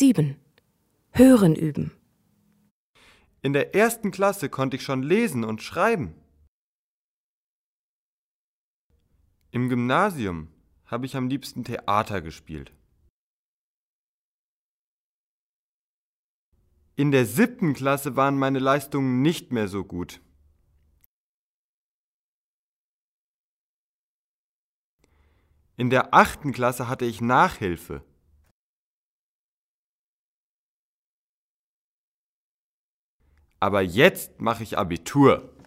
7. Hören üben. In der 1. Klasse konnte ich schon lesen und schreiben. Im Gymnasium habe ich am liebsten Theater gespielt. In der 7. Klasse waren meine Leistungen nicht mehr so gut. In der 8. Klasse hatte ich Nachhilfe. Aber jetzt mache ich Abitur.